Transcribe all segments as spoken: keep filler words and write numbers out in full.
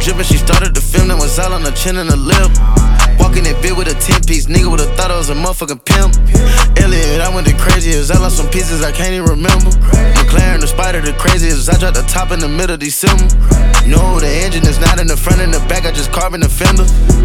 drippin', she started the film that was all on her chin and her lip. Walking that bit with a ten piece, nigga would've thought I was a motherfucking pimp. Elliot, I went the craziest, I lost some pieces I can't even remember. McLaren, the Spider, the craziest, I dropped the top in the middle of December. No, the engine is not in the front and the back, I just carbon the fender.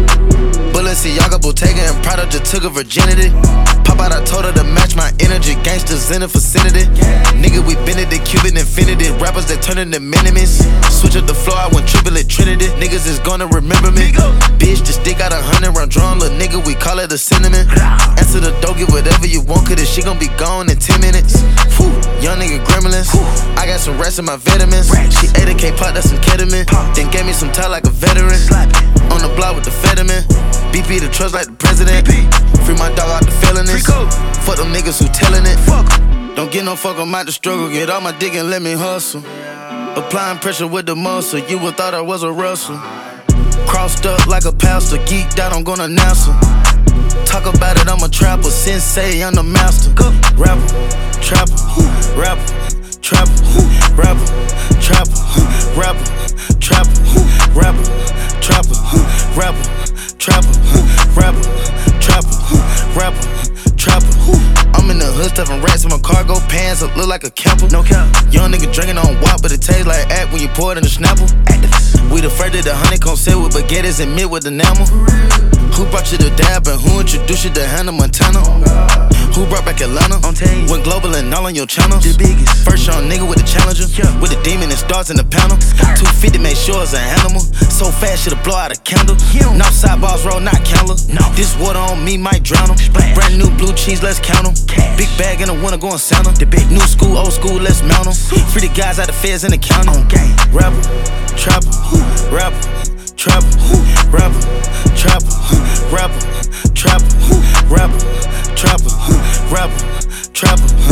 Balenciaga, Bottega, and Prada just took her virginity. Pop out, I told her to match my energy, gangsters in the vicinity. Nigga, we been it, the Cuban infinity, rappers that turn into minimies. Switch up the floor, I went triple it, Trinity. Niggas is gonna remember me. Bitch, just stick out a hundred round drum, little nigga, we call it a cinnamon. Answer the door, get whatever you want, cause this shit gon' be gone in ten minutes. Whew, young nigga gremlins, I got some rest in my vitamins. She ate a K-pop, that's some ketamine. Then gave me some tie like a veteran. On the block with the Fetterman. B P the trust like the president. Free my dog out the felonies. Fuck them niggas who tellin' it. Don't get no fuck, I'm out the struggle. Get all my dick and let me hustle. Applying pressure with the muscle. You would thought I was a Russell. Crossed up like a pastor. Geeked out, I'm gonna announce her. Talk about it, I'm a trapper. Sensei, I'm the master. Rapper, trapper, rapper, trapper, rapper, trapper, rapper, trapper, rapper, trapper, rapper, trapper, rapper, trapper, rapper, trapper. I'm in the hood stuffing rats in my cargo pants. I look like a camper. No cap. Young nigga drinking on wop, but it tastes like act when you pour it in the Snapple. We the first that the honeycomb set with baguettes and meat with enamel. Who brought you to Dab and who introduced you to Hannah Montana? Who brought back Atlanta? Went global and all on your channels. The biggest. First young nigga with the challenger. Yeah. With the demon and stars in the panel. two fifty make sure it's an animal. So fast shit'll blow out a candle. No sidebars roll, not counter. No. This water on me might drown em. Brand new blue cheese, let's count em. Cash. Big bag in the winter going Santa. The big new school, old school, let's mount em. Free the guys out the feds in the county. On game. Rapper, trapper, rapper, trapper, rapper, trapper, rapper, trapper, rapper, trapper, rapper, trapper.